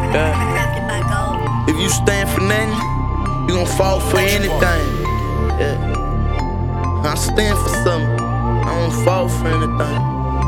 Yeah. If you stand for nothing, you gon' fall for anything. Yeah. I stand for something, I don't fall for anything.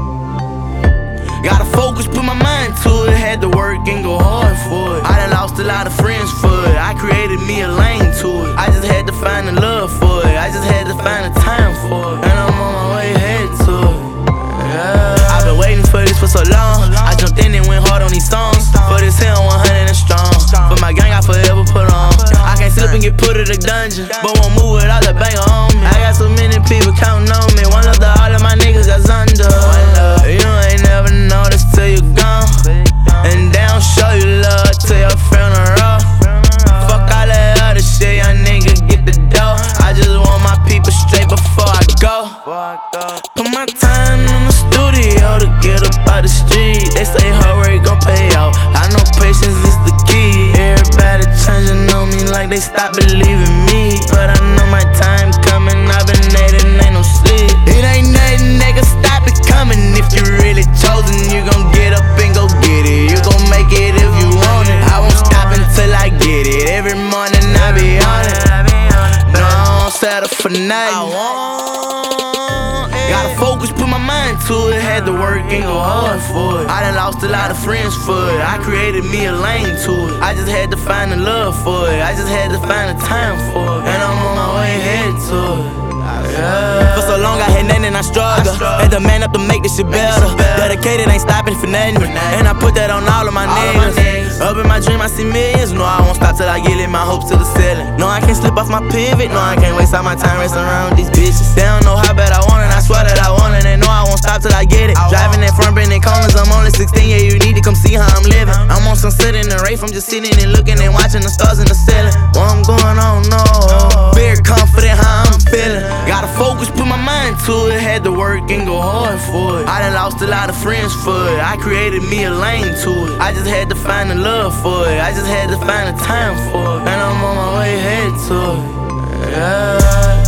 Gotta focus, put my mind to it. Had to work and go hard for it. I done lost a lot of friends for it. I created me a lane to it. I just had to find the love for it. I just had to find the time for it. And I'm on my way head to it. Yeah. I've been waiting for this for so long. I jumped in and went hard on these songs. For this hill 100 and strong. For my gang I forever put on. I can't slip and get put in the dungeon, but won't move without the banger on me. I got so many people counting on me. One love to all of my niggas that's under. You ain't never noticed till you gone. And they don't show you love till your funeral. Fuck all that other shit, young nigga, get the dough. I just want my people straight before I go. Put my time in the studio to get up out the street. They say hard work gon' pay out. I know patience is the key. Everybody changing on me like they stop believing me. But I know my time coming, I've been waiting, ain't no sleep. It ain't nothing that can stop it coming. If you really chosen, you gon' get up and go get it. You gon' make it if you want it. I won't stop until I get it. Every morning I be on it. No, I don't settle for nothing. Gotta focus, put my mind to it. Had to work and go hard for it. I done lost a lot of friends for it. I created me a lane to it. I just had to find the love for it. I just had to find the time for it. And I'm on my way head to it. Yeah. For so long I had nothing and I struggled. Had to man up to make this shit better. Dedicated, ain't stopping for nothing. And I put that on all of my niggas. Up in my dream I see millions. No, I won't stop till I get it, my hopes to the ceiling. No, I can't slip off my pivot. No, I can't waste all my time racing around with these bitches. They don't know how bad I want it, I swear that I want it. They know I won't stop till I get it. Driving in front, bending corners, I'm only 16, yeah, you need to come see how I'm living. I'm on some sit in the race, I'm just sitting and looking and watching the stars in the ceiling. What I'm going on, no. Very confident how I'm feeling. Gotta focus, put my mind to it. Had to work and go hard for it. I done lost a lot of friends for it. I created me a lane to it. I just had to find the love for it. I just had to find the time for it. And I'm on my way head to it. Yeah.